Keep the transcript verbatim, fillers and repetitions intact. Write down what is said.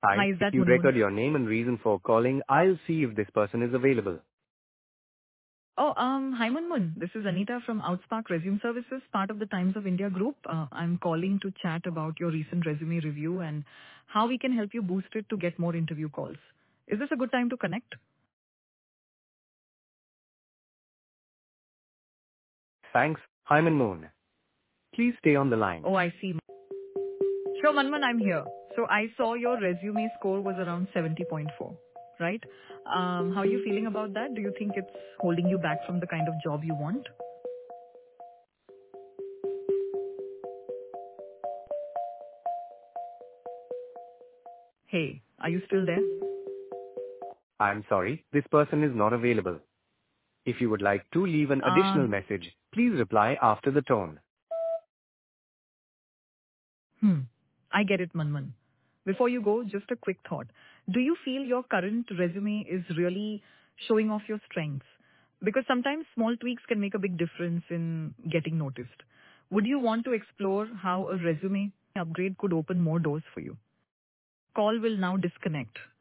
Hi, Hi, if is that you Munmun? record your name and reason for calling, I'll see if this person is available. Oh, um, hi Munmun. This is Anita from Outspark Resume Services, part of the Times of India group. Uh, I'm calling to chat about your recent resume review and how we can help you boost it to get more interview calls. Is this a good time to connect? Thanks, Hyman Moon. Please stay on the line. Oh, I see. Sure, Munmun, I'm here. So I saw your resume score was around seventy point four, right? Um, how are you feeling about that? Do you think it's holding you back from the kind of job you want? Hey, are you still there? I'm sorry, this person is not available. If you would like to leave an additional Um, message, please reply after the tone. Hmm. I get it, Manman. Before you go, just a quick thought. Do you feel your current resume is really showing off your strengths? Because sometimes small tweaks can make a big difference in getting noticed. Would you want to explore how a resume upgrade could open more doors for you? Call will now disconnect.